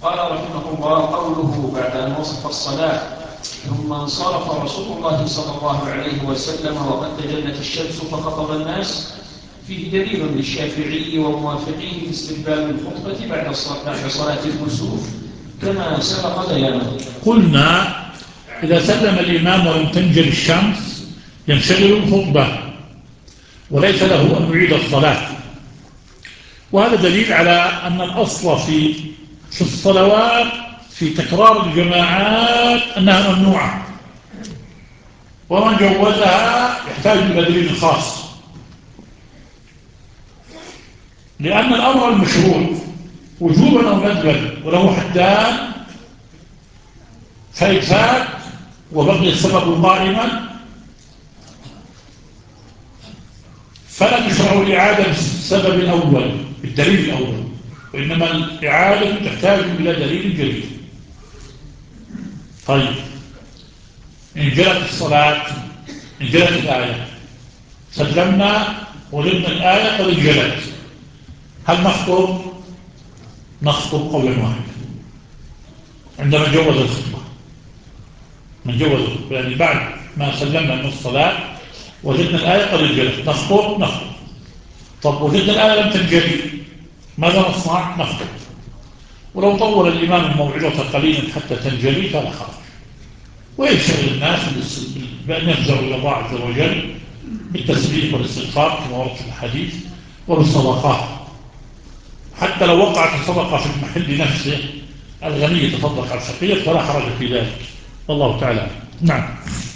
قال رحمه الله: قوله بعد أن وصف الصلاة ثم انصرف رسول الله صلى الله عليه وسلم وقد تجلت الشمس فخطب الناس، فيه دليل للشافعي وموافقيه في استقبال الخطبة بعد صلاة الكسوف كما سبق بيانه. قلنا إذا سلم الإمام ولم تنجل الشمس ينشغل الخطبة وليس له أن يعيد الصلاة، وهذا دليل على أن الأصل في الصلوات في تكرار الجماعات أنها ممنوعة، ومن جوزها يحتاج إلى دليل خاص، لأن الأمر المشروع وجوبا أو ندبا وله حدان، فإن فات وبقي السبب قائما فلا تشرع الإعادة بالسبب الأول بالدليل الأول، وإنما الإعادة تحتاج إلى دليل جديد. طيب، انجلت الصلاة، انجلت الآية، سلمنا وجدنا الآية قد انجلت، هل نخطب؟ نخطب قولا واحد عندما جوز الخطبة، من جوز الخطبة يعني بعد ما سلمنا من الصلاة وجدنا الآية قد انجلت، نخطب. طب وجدنا الآية لم تنجلي، ماذا نصنع؟ نخطب. ولو طول الإمام الموعظة قليلا حتى تنجلي فلا حرج، ويشغل الناس بأن يفزعوا إلى الله عز وجل بالتسبيح والاستغفار كما ورد في الحديث، وبالصدقات، حتى لو وقعت الصدقة في المحل نفسه، الغني يتصدق على الفقير فلا حرج في ذلك، والله تعالى. نعم.